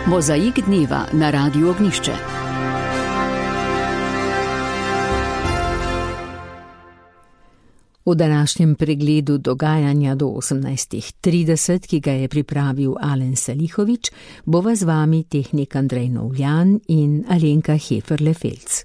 Mozaik dneva na Radiu Ognjišče. V današnjem pregledu dogajanja do 18:30, ki ga je pripravil Alen Salihovič, bova z vami tehnik Andrej Novljan in Alenka Heferle-Felc.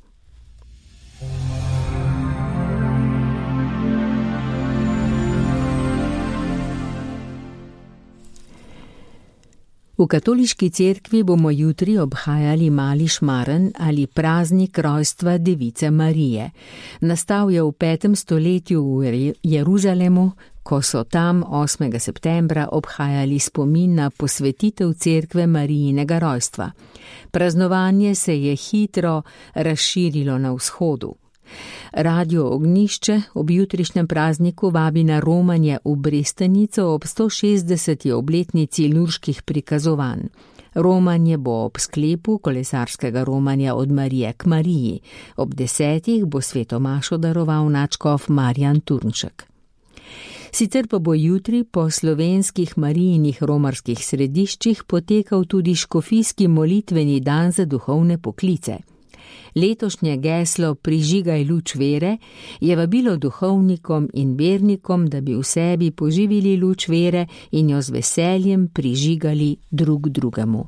V katoliški cerkvi bomo jutri obhajali mali šmaren ali praznik rojstva Device Marije. Nastal je v 5. stoletju v Jeruzalemu, ko so tam 8. septembra obhajali spomin na posvetitev cerkve Marijinega rojstva. Praznovanje se je hitro razširilo na vzhodu. Radio Ognjišče ob jutrišnjem prazniku vabi na romanje v Brestanico ob 160. obletnici lurških prikazovanj. Romanje bo ob sklepu kolesarskega romanja od Marije k Mariji. Ob 10. bo sveto mašo daroval nadškof Marjan Turnšek. Sicer pa bo jutri po slovenskih Marijinih romarskih središčih potekal tudi škofijski molitveni dan za duhovne poklice. Letošnje geslo Prižigaj luč vere je vabilo duhovnikom in vernikom, da bi v sebi poživili luč vere in jo z veseljem prižigali drug drugemu.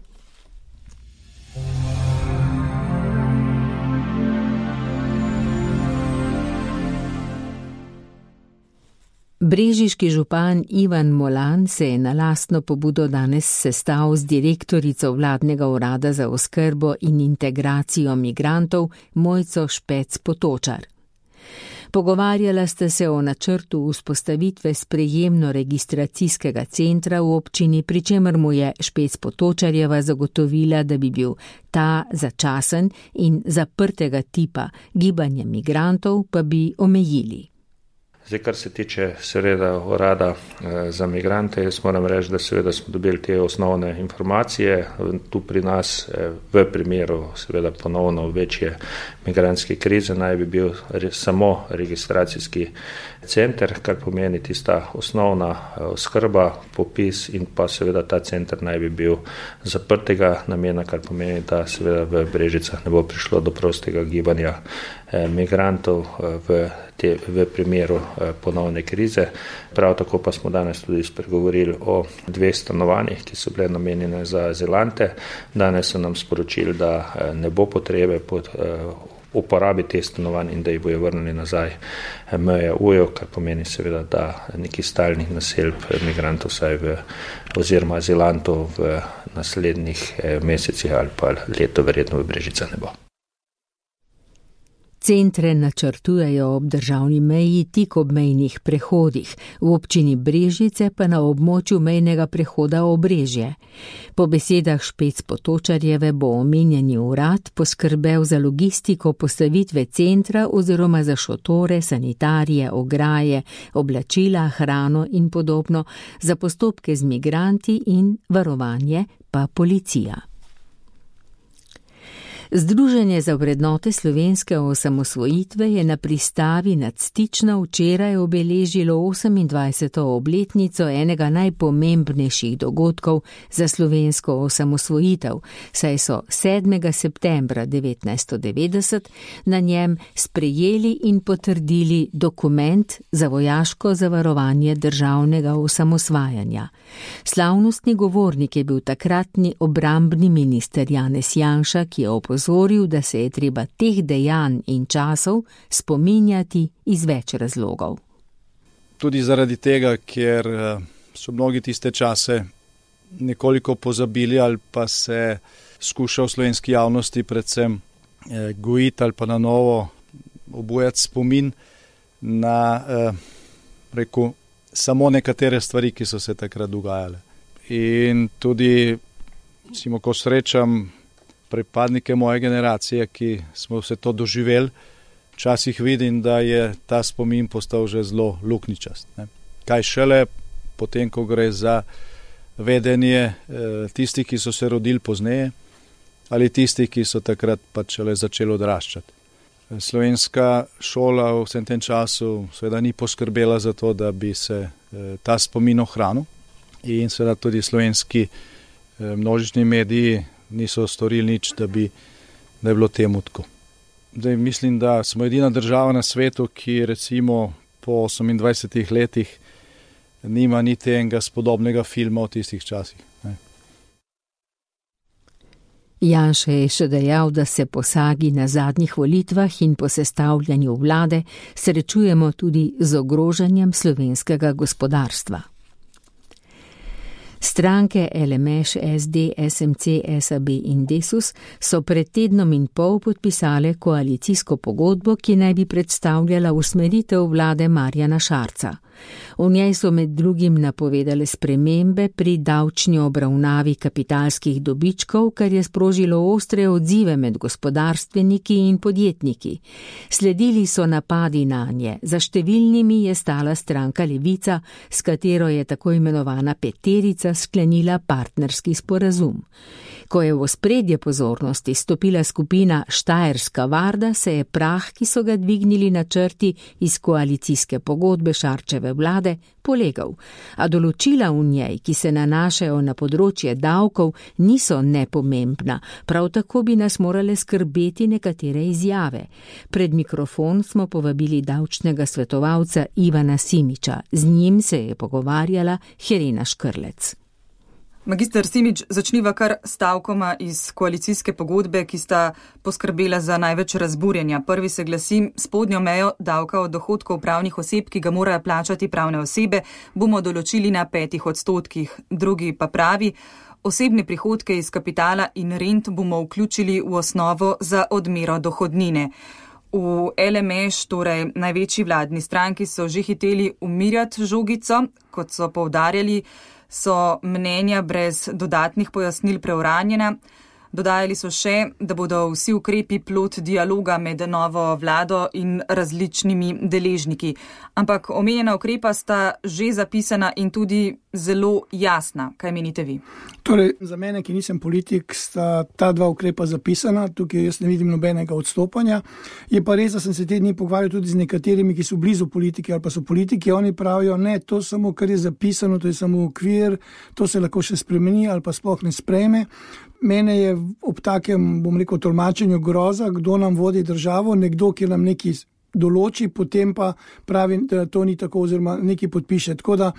Brežiški župan Ivan Molan se je na lastno pobudo danes sestal z direktorico vladnega urada za oskrbo in integracijo migrantov Mojco Špec Potočar. Pogovarjala sta se o načrtu vzpostavitve sprejemno-registracijskega centra v občini, pri čemer mu je Špec Potočarjeva zagotovila, da bi bil ta začasen in zaprtega tipa, gibanje migrantov pa bi omejili. Zdaj, kar se tiče seveda urada za migrante, jaz moram reči, da seveda smo dobili te osnovne informacije. Tu pri nas v primeru seveda ponovno večje migrantske krize naj bi bil samo registracijski center, kar pomeni tista osnovna oskrba, popis in pa seveda ta center naj bi bil zaprtega namena, kar pomeni, da seveda v Brežicah ne bo prišlo do prostega gibanja migrantov v primeru ponovne krize. Prav tako pa smo danes tudi spregovorili o 2 stanovanjih, ki so bile namenjene za azilante. Danes so nam sporočili, da ne bo potrebe uporabi te stanovanj in da jih bojo vrnili nazaj MJU, kar pomeni seveda, da nekih stalnih naselb migrantov oziroma azilantov v naslednjih mesecih ali pa leto verjetno v Brežicah ne bo. Centre načrtujejo ob državni meji tik ob mejnih prehodih, v občini Brežice pa na območju mejnega prehoda Obrežje. Po besedah Špec Potočarjeve bo omenjeni urad poskrbel za logistiko postavitve centra oziroma za šotore, sanitarije, ograje, oblačila, hrano in podobno, za postopke z migranti in varovanje pa policija. Združenje za vrednote slovenske osamosvojitve je na pristavi nad Stično včeraj obeležilo 28. obletnico enega najpomembnejših dogodkov za slovensko osamosvojitev, saj so 7. septembra 1990 na njem sprejeli in potrdili dokument za vojaško zavarovanje državnega osamosvajanja. Slavnostni govornik je bil takratni obrambni minister Janez Janša, ki je opozoril, da se je treba teh dejanj in časov spominjati iz več razlogov. Tudi zaradi tega, ker so mnogi tiste čase nekoliko pozabili ali pa se skuša v slovenski javnosti predvsem gojiti ali pa na novo obujati spomin na samo nekatere stvari, ki so se takrat dogajale. In tudi, ko srečam pripadnike moje generacije, ki smo vse to doživeli, včasih vidim, da je ta spomin postal že zelo luknjičast. Kaj šele potem, ko gre za vedenje tistih, ki so se rodili pozneje, ali tistih, ki so takrat pač šele začeli odraščati. Slovenska šola v vsem tem času seveda ni poskrbela za to, da bi se ta spomin ohranil in seveda tudi slovenski množični mediji niso storili nič, da bi bilo temu tako. Zdaj, mislim, da smo edina država na svetu, ki recimo po 28 letih nima niti enega spodobnega filma v tistih časih. Janša je še dejal, da se po sagi na zadnjih volitvah in po sestavljanju vlade srečujemo tudi z ogrožanjem slovenskega gospodarstva. Stranke LMŠ, SD, SMC, SAB in Desus so pred tednom in pol podpisale koalicijsko pogodbo, ki naj bi predstavljala usmeritev vlade Marjana Šarca. V njej so med drugim napovedale spremembe pri davčni obravnavi kapitalskih dobičkov, kar je sprožilo ostre odzive med gospodarstveniki in podjetniki. Sledili so napadi nanje, za številnimi je stala stranka Levica, s katero je tako imenovana peterica sklenila partnerski sporazum. Ko je v ospredje pozornosti stopila skupina Štajerska Varda, se je prah, ki so ga dvignili načrti iz koalicijske pogodbe Šarčeve vlade, polegal, a določila v njej, ki se nanašajo na področje davkov, niso nepomembna, prav tako bi nas morale skrbeti nekatere izjave. Pred mikrofon smo povabili davčnega svetovalca Ivana Simiča, z njim se je pogovarjala Helena Škrlec. Magister Simič, začniva kar stavkoma iz koalicijske pogodbe, ki sta poskrbela za največ razburjenja. Prvi se glasi: spodnjo mejo davka od dohodkov pravnih oseb, ki ga morajo plačati pravne osebe, bomo določili na 5%. Drugi pa pravi: osebne prihodke iz kapitala in rent bomo vključili v osnovo za odmero dohodnine. V LMŠ, torej največji vladni stranki, so že hiteli umirjati žogico, kot so poudarjali, so mnenja brez dodatnih pojasnil preuranjena. Dodajali so še, da bodo vsi ukrepi plod dialoga med novo vlado in različnimi deležniki. Ampak omenjena ukrepa sta že zapisana in tudi zelo jasna. Kaj menite vi? Torej, za mene, ki nisem politik, sta ta dva ukrepa zapisana. Tukaj jaz ne vidim nobenega odstopanja. Je pa res, da sem se te dni pogovarjal tudi z nekaterimi, ki so blizu politiki ali pa so politiki. Oni pravijo, ne, to samo, kar je zapisano, to je samo okvir, to se lahko še spremeni ali pa sploh ne sprejme. Mene je ob takem, bom rekel, tolmačenju groza, kdo nam vodi državo, nekdo, ki nam nekaj določi, potem pa pravi, da to ni tako oziroma nekaj podpiše. Tako da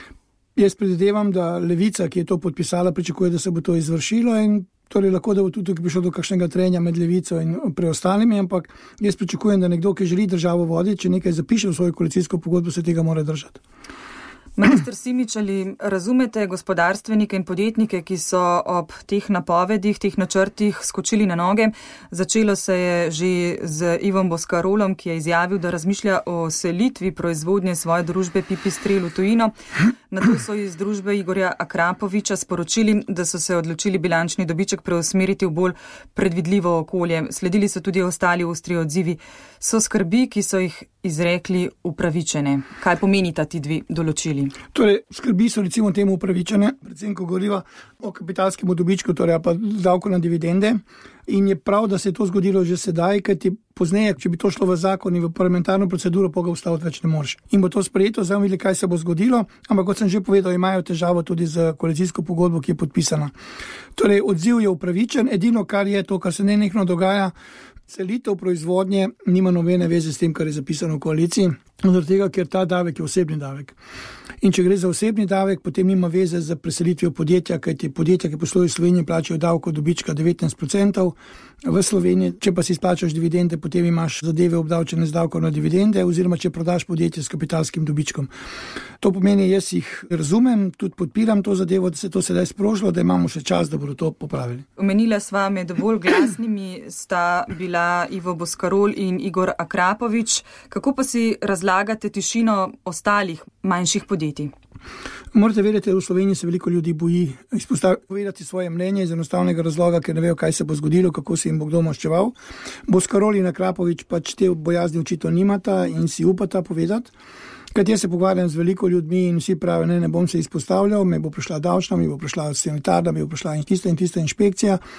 jaz predvidevam, da Levica, ki je to podpisala, pričakuje, da se bo to izvršilo in torej lahko, da bo tudi prišlo do kakšnega trenja med Levico in preostalimi, ampak jaz pričakujem, da nekdo, ki želi državo voditi, če nekaj zapiše v svojo koalicijsko pogodbo, se tega mora držati. Magister Simič, ali razumete gospodarstvenike in podjetnike, ki so ob teh napovedih, teh načrtih skočili na noge? Začelo se je že z Ivom Boscarolom, ki je izjavil, da razmišlja o selitvi proizvodnje svoje družbe Pipistrel v tujino. Nato so iz družbe Igorja Akrapoviča sporočili, da so se odločili bilančni dobiček preusmeriti v bolj predvidljivo okolje. Sledili so tudi ostali ostri odzivi. So skrbi, ki so jih izrekli, upravičene? Kaj pomenita ti dve določili? Torej, skrbi so recimo temu upravičene, predvsem ko govoriva o kapitalskem dobičku, torej pa davku na dividende. In je prav, da se je to zgodilo že sedaj, kajti pozneje, če bi to šlo v zakon in v parlamentarno proceduro, pa ga ustaviti več ne moreš. In bo to sprejeto, zdaj videli, kaj se bo zgodilo, ampak kot sem že povedal, imajo težavo tudi z koalicijsko pogodbo, ki je podpisana. Torej, odziv je upravičen, edino kar je to, kar se nenehno dogaja, selitev proizvodnje nima nobene veze s tem, kar je zapisano v koaliciji, zaradi tega, ker ta davek je osebni davek. In če gre za osebni davek, potem nima veze z preselitvijo podjetja, kajti podjetja, ki poslujejo v Sloveniji, plačajo davek od dobička 19% v Sloveniji. Če pa si izplačaš dividende, potem imaš zadeve obdavčene z davkom na dividende, oziroma če prodaš podjetje s kapitalskim dobičkom. To pomeni, jaz jih razumem, tudi podpiram to zadevo, da se to sedaj sprožilo, da imamo še čas, da bodo to popravili. Omenila sva, med bolj glasnimi sta bila Ivo Boscarol in Igor Akrapovič. Kako pa si razlagate tišino ostalih manjših podjetij? Morate vedeti, da v Sloveniji se veliko ljudi boji povedati svoje mnenje iz enostavnega razloga, ker ne vejo, kaj se bo zgodilo, kako se jim bo kdo maščeval. Boscarol in Akrapovič pač te bojazni očitno nimata in si upata povedati. Kad jaz se pogovarjam z veliko ljudmi in vsi pravijo, ne bom se izpostavljal, me bo prišla davčna, me bo prišla sanitarna, me bo prišla in tista inšpekcija.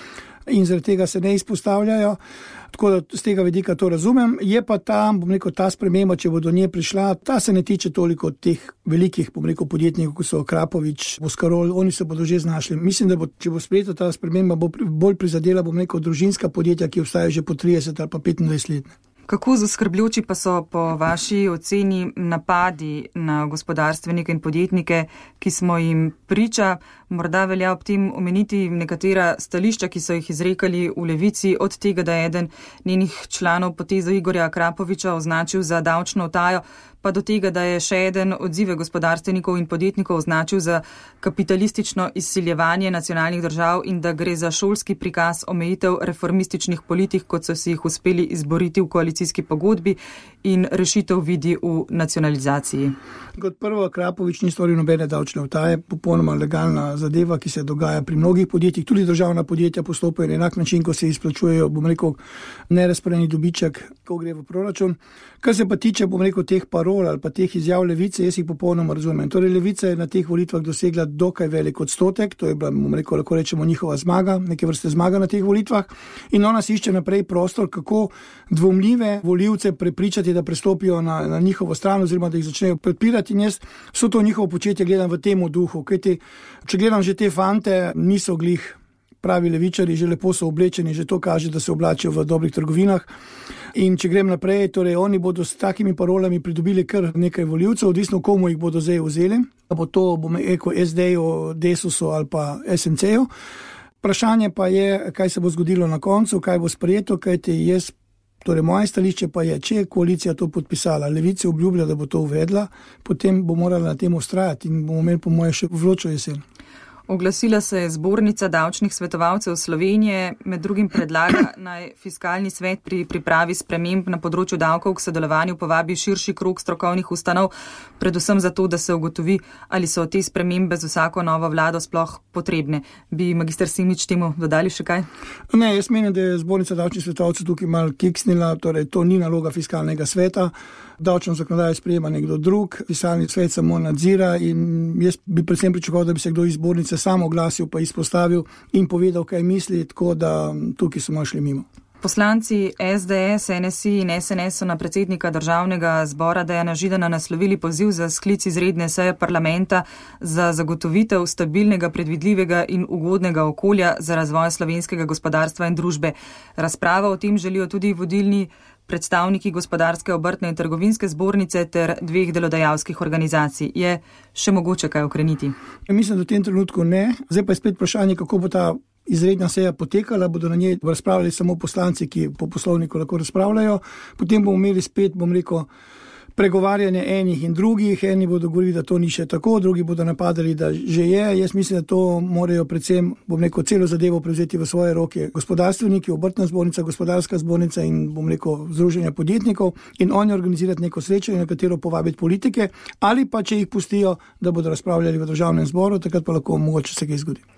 in zaradi tega se ne izpostavljajo. Tako da z tega vidika to razumem. Je pa ta sprememba, če bo do nje prišla, ta se ne tiče toliko teh velikih, podjetnikov, kot so Krapovič, Boscarol, oni se bodo že znašli. Mislim, da če bo sprejeta ta sprememba, bo bolj prizadela, družinska podjetja, ki obstajajo že po 30 ali pa 25 let. Kako zaskrbljujoči pa so po vaši oceni napadi na gospodarstvenike in podjetnike, ki smo jim priča? Morda velja ob tem omeniti nekatera stališča, ki so jih izrekali v Levici, od tega, da je eden njenih članov potezo Igorja Krapoviča označil za davčno utajo, pa do tega, da je še eden odzive gospodarstvenikov in podjetnikov označil za kapitalistično izsiljevanje nacionalnih držav in da gre za šolski prikaz omejitev reformističnih politik, kot so si jih uspeli izboriti v koalicijski pogodbi, in rešitev vidi v nacionalizaciji. Kot prvo, Krapovič ni storil nobene davčne utaje, popolnoma legalna zadeva, ki se dogaja pri mnogih podjetjih, tudi državna podjetja postopajo na enak način, ko se izplačujejo, nerazporejeni dobiček, ko gre v proračun. Kar se pa tiče, teh parol ali pa teh izjav Levice, jaz jih popolnoma razumem. Torej, Levica je na teh volitvah dosegla dokaj velik odstotek, to je bila, lahko rečemo, njihova zmaga, neke vrste zmaga na teh volitvah, in ona si išče naprej prostor, kako dvomljive volivce prepričati, da prestopijo na njihovo stran oziroma da jih začnejo podpirati, in jaz vso to njihovo početje gledam v tem duhu, kajti če gledam že te fante, niso glih pravi levičari, že lepo so oblečeni, že to kaže, da se oblačijo v dobrih trgovinah. In če grem naprej, torej oni bodo s takimi parolami pridobili kar nekaj volivcev, odvisno komu jih bodo zdaj vzeli, da bo to, SD-ju, Desusu ali pa SMC-ju. Vprašanje pa je, kaj se bo zgodilo na koncu, kaj bo sprejeto, kajti moje stališče pa je, če je koalicija to podpisala, Levica obljublja, da bo to uvedla, potem bo morala na tem ustrajati in bomo imeli po moje še vročo jesen. Oglasila se je Zbornica davčnih svetovalcev Slovenije, med drugim predlaga, naj Fiskalni svet pri pripravi sprememb na področju davkov k sodelovanju povabi širši krog strokovnih ustanov, predvsem zato, da se ugotovi, ali so te spremembe z vsako novo vlado sploh potrebne. Bi magister Simič temu dodali še kaj? Ne, jaz menim, da je Zbornica davčnih svetovalcev tukaj malo kiksnila, torej to ni naloga Fiskalnega sveta. Davčno zakonodajo sprejema nekdo drug, Fiskalni svet samo nadzira in jaz bi predvsem pričakoval, da bi se kdo iz Zbornice sam oglasil, pa izpostavil in povedal, kaj misli, tako da tukaj smo šli mimo. Poslanci SDS, NSI in SNS so na predsednika Državnega zbora Dejana Židana naslovili poziv za sklic izredne seje parlamenta za zagotovitev stabilnega, predvidljivega in ugodnega okolja za razvoj slovenskega gospodarstva in družbe. Razprava o tem želijo tudi vodilni predstavniki gospodarske, obrtne in trgovinske zbornice ter dveh delodajalskih organizacij. Je še mogoče kaj ukreniti? Mislim, da v tem trenutku ne. Zdaj pa je spet vprašanje, kako bo ta izredna seja potekala, bodo na njej razpravljali samo poslanci, ki po poslovniku lahko razpravljajo. Potem bomo imeli spet, pregovarjanje enih in drugih. Eni bodo govorili, da to ni še tako, drugi bodo napadali, da že je. Jaz mislim, da to morajo predvsem, celo zadevo prevzeti v svoje roke gospodarstveniki, obrtna zbornica, gospodarska zbornica in združenja podjetnikov in oni organizirati neko srečanje, na katero povabiti politike, ali pa če jih pustijo, da bodo razpravljali v Državnem zboru, takrat pa lahko mogoče se kaj zgodi.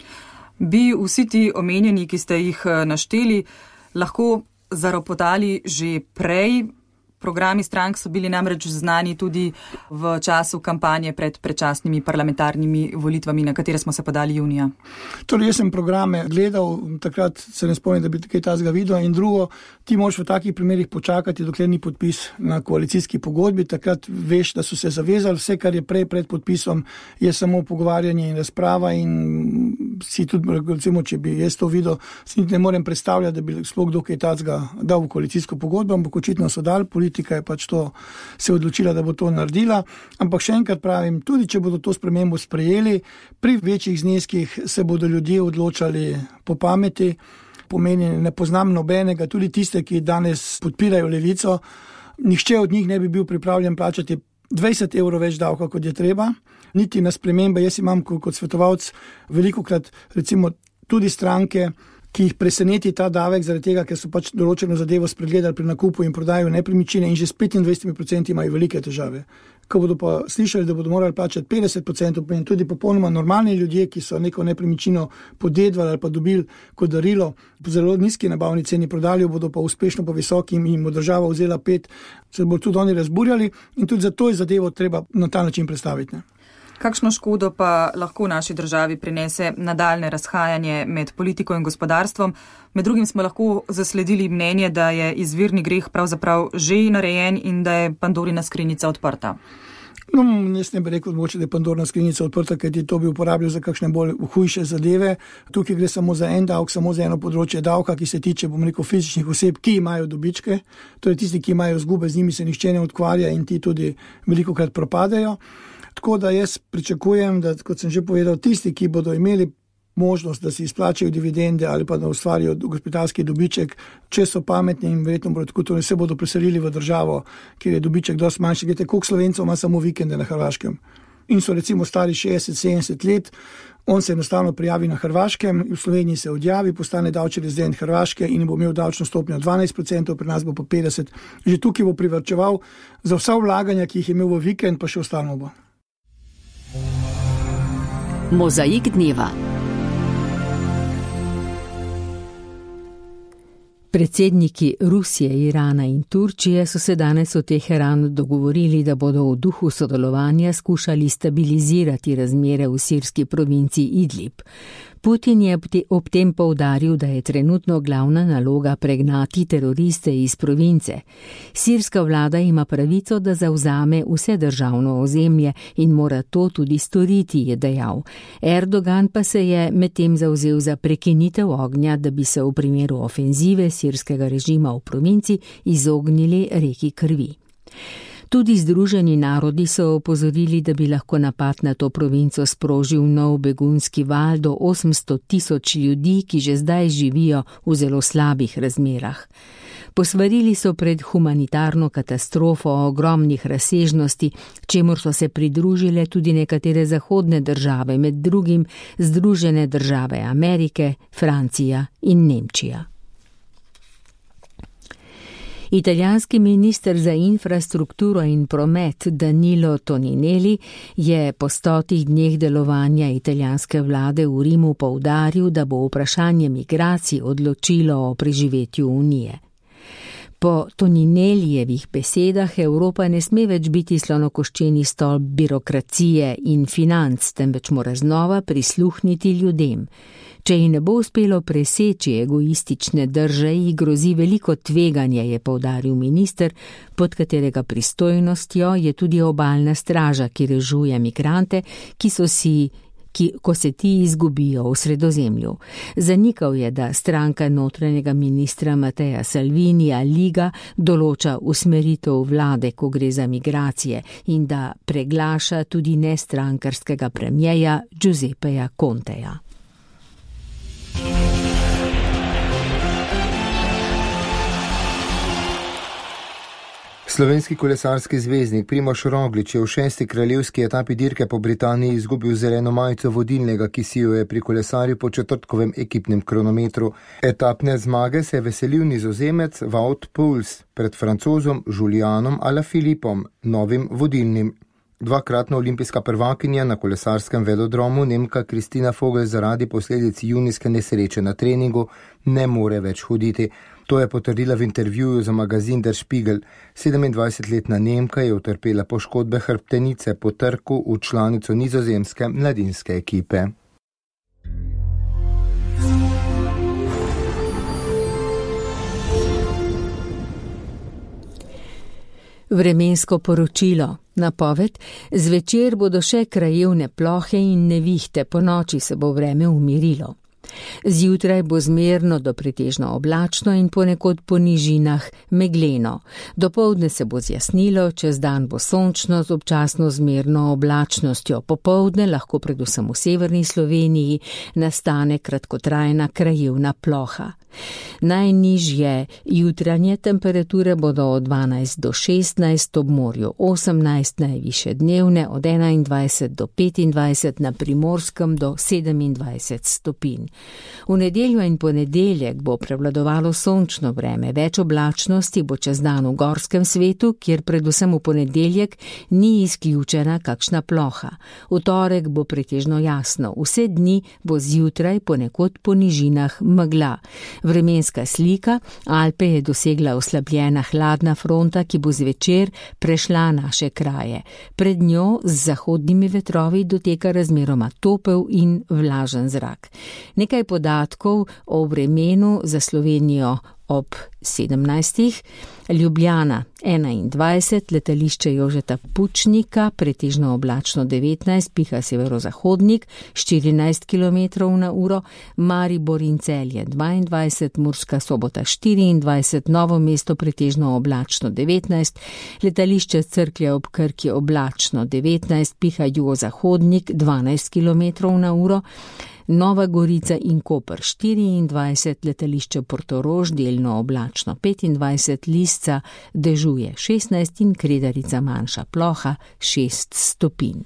Bi vsi ti omenjeni, ki ste jih našteli, lahko zaropotali že prej? Programi strank so bili namreč znani tudi v času kampanje pred predčasnimi parlamentarnimi volitvami, na katere smo se podali junija. Torej, jaz sem programe gledal, takrat se ne spomnim, da bi kaj tazga videl, in drugo, ti moraš v takih primerih počakati, dokler ni podpis na koalicijski pogodbi, takrat veš, da so se zavezali, vse, kar je pred podpisom, je samo pogovarjanje in razprava in si tudi, recimo, če bi jaz to videl, si ne morem predstavljati, da bi sploh kdo kaj tazga dal v koalicijsko pogodbo, ampak očitno so dali, politika je pač to se odločila, da bo to naredila, ampak še enkrat pravim, tudi če bodo to spremembo sprejeli, pri večjih zneskih se bodo ljudje odločali po pameti, pomeni, ne poznam nobenega, tudi tiste, ki danes podpirajo Levico, nihče od njih ne bi bil pripravljen plačati 20 € več davka, kot je treba, niti na spremembe. Jaz imam kot svetovalec velikokrat recimo tudi stranke, ki jih preseneti ta davek zaradi tega, ker so pač določeno zadevo spregledali pri nakupu in prodaju nepremičnine in že s 25% imajo velike težave. Ko bodo pa slišali, da bodo morali plačati 50%, in tudi popolnoma normalni ljudje, ki so neko nepremičnino podedvali ali pa dobili kot darilo po zelo nizki nabavni ceni, prodali, bodo pa uspešno po visoki in bo država vzela 5, se bodo tudi oni razburjali in tudi zato je zadevo treba na ta način predstaviti. Ne? Kakšno škodo pa lahko naši državi prinese nadaljne razhajanje med politiko in gospodarstvom? Med drugim smo lahko zasledili mnenje, da je izvirni greh pravzaprav že narejen in da je Pandorina skrinjica odprta. No, jaz ne bi rekel, da je Pandorina skrinjica odprta, ker to bi uporabil za kakšne bolj hujše zadeve. Tukaj gre samo za en davek, samo za eno področje davka, ki se tiče, fizičnih oseb, ki imajo dobičke. Torej tisti, ki imajo izgube, z njimi se nihče ne ukvarja in ti tudi velikokrat propadejo. Tako da jaz pričakujem, da, kot sem že povedal, tisti, ki bodo imeli možnost, da si izplačajo dividende ali pa da ustvarijo gospodarski dobiček, če so pametni in verjetno bodo tako, torej se bodo preselili v državo, kjer je dobiček dosti manjši. Glede, koliko Slovencev ima samo vikende na Hrvaškem in so recimo stari 60-70 let, on se enostavno prijavi na Hrvaškem, v Sloveniji se odjavi, postane davčni rezident Hrvaške in bo imel davčno stopnjo 12%, pri nas bo pa 50%. Že tukaj bo privarčeval za vsa vlaganja, ki jih je imel v vikend, pa še ostalo bo. Mozaik dneva. Predsedniki Rusije, Irana in Turčije so se danes v Teheranu dogovorili, da bodo v duhu sodelovanja skušali stabilizirati razmere v sirski provinci Idlib. Putin je ob tem poudaril, da je trenutno glavna naloga pregnati teroriste iz province. Sirska vlada ima pravico, da zavzame vse državno ozemlje in mora to tudi storiti, je dejal. Erdogan pa se je medtem zavzel za prekinitev ognja, da bi se v primeru ofenzive sirskega režima v provinci izognili reki krvi. Tudi Združeni narodi so opozorili, da bi lahko napad na to provinco sprožil nov begunski val do 800,000 ljudi, ki že zdaj živijo v zelo slabih razmerah. Posvarili so pred humanitarno katastrofo ogromnih razsežnosti, čemur so se pridružile tudi nekatere zahodne države, med drugim Združene države Amerike, Francija in Nemčija. Italijanski minister za infrastrukturo in promet Danilo Toninelli je po 100 dneh delovanja italijanske vlade v Rimu poudaril, da bo vprašanje migracij odločilo o preživetju Unije. Po Toninellijevih besedah Evropa ne sme več biti slonokoščeni stolp birokracije in financ, temveč mora znova prisluhniti ljudem. Če ji ne bo uspelo preseči egoistične drže, ji grozi veliko tveganje, je poudaril minister, pod katerega pristojnostjo je tudi obalna straža, ki rešuje migrante, ko se ti izgubijo v Sredozemlju. Zanikal je, da stranka notranjega ministra Mattea Salvinija Liga določa usmeritev vlade, ko gre za migracije, in da preglaša tudi nestrankarskega premierja Giuseppeja Conteja. Slovenski kolesarski zvezdnik Primož Roglič je v 6. kraljevski etapi dirke po Britaniji izgubil zeleno majico vodilnega, ki si jo je pri kolesarju po četrtkovem ekipnem kronometru. Etapne zmage se je veselil Nizozemec Wout Poels pred Francozom Julianom Alaphilippom, novim vodilnim. Dvakratna olimpijska prvakinja na kolesarskem velodromu, Nemka Kristina Fogel, zaradi posledic junijske nesreče na treningu ne more več hoditi. To je potrdila v intervjuju za magazin Der Spiegel. 27-letna Nemka je utrpela poškodbe hrbtenice po trku v članico nizozemske mladinske ekipe. Vremensko poročilo. Napoved: zvečer bodo še krajevne plohe in nevihte, ponoči se bo vreme umirilo. Zjutraj bo zmerno do pretežno oblačno in ponekod po nižinah megleno. Dopoldne se bo zjasnilo, čez dan bo sončno z občasno zmerno oblačnostjo. Popoldne lahko predvsem v severni Sloveniji nastane kratkotrajna krajevna ploha. Najnižje jutranje temperature bodo od 12 do 16, ob morju 18, najvišje dnevne od 21 do 25, na Primorskem do 27 stopinj. V nedeljo in ponedeljek bo prevladovalo sončno vreme, več oblačnosti bo čez dan v gorskem svetu, kjer predvsem v ponedeljek ni izključena kakšna ploha. V torek bo pretežno jasno, vse dni bo zjutraj ponekod po nižinah megla. Vremenska slika: Alpe je dosegla oslabljena hladna fronta, ki bo zvečer prešla naše kraje. Pred njo z zahodnimi vetrovi doteka razmeroma topel in vlažen zrak. Nekaj podatkov o vremenu za Slovenijo ob 17. Ljubljana 21, letališče Jožeta Pučnika, pretežno oblačno 19, piha severozahodnik 14 km/h, Maribor in Celje 22, Murska Sobota 24, Novo mesto pretežno oblačno 19, letališče Cerklje ob Krki oblačno 19, piha jugozahodnik 12 km/h, Nova Gorica in Koper 24, letališče Portorož delno oblačno 25, Lisca dežuje 16 in Kredarica manjša ploha 6 stopinj.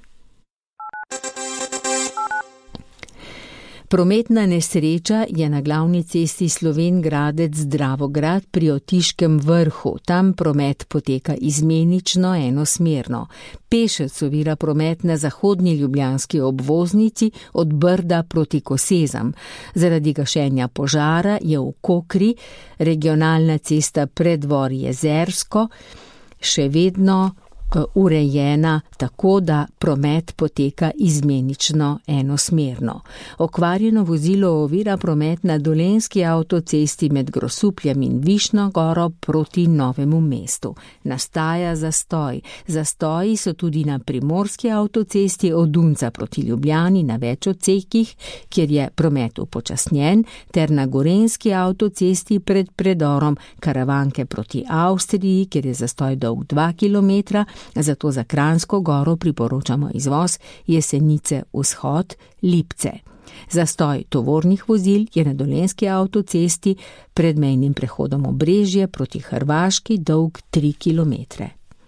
Prometna nesreča je na glavni cesti Slovenj Gradec-Dravograd pri Otiškem vrhu. Tam promet poteka izmenično enosmerno. Pešec ovira promet na zahodni ljubljanski obvoznici od Brda proti Kosezam. Zaradi gašenja požara je v Kokri regionalna cesta Preddvor-Jezersko še vedno urejena tako, da promet poteka izmenično enosmerno. Okvarjeno vozilo ovira promet na Dolenjski avtocesti med Grosupljem in Višnjo goro proti Novemu mestu. Nastaja zastoj. Zastoji so tudi na Primorski avtocesti od Dunca proti Ljubljani na več odsekih, kjer je promet upočasnjen, ter na Gorenjski avtocesti pred predorom Karavanke proti Avstriji, kjer je zastoj dolg 2 km, zato za Kranjsko goro priporočamo izvoz Jesenice vzhod Lipce. Zastoj tovornih vozil je na Dolenjski avtocesti pred mejnim prehodom Obrežje proti Hrvaški dolg 3 km.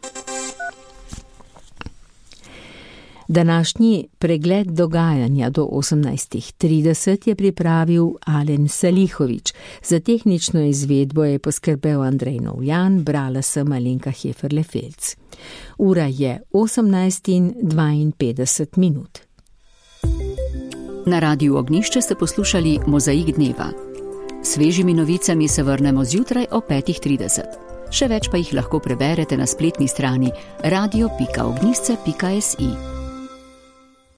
Današnji pregled dogajanja do 18:30 je pripravil Alen Salihovič. Za tehnično izvedbo je poskrbel Andrej Novjan, brala sem Alenka Heferle-Felc. Ura je 18:52. Na Radiu Ognjišče ste poslušali Mozaik dneva. Svežimi novicami se vrnemo zjutraj o 5:30. Še več pa jih lahko preberete na spletni strani radio.ognjišče.si.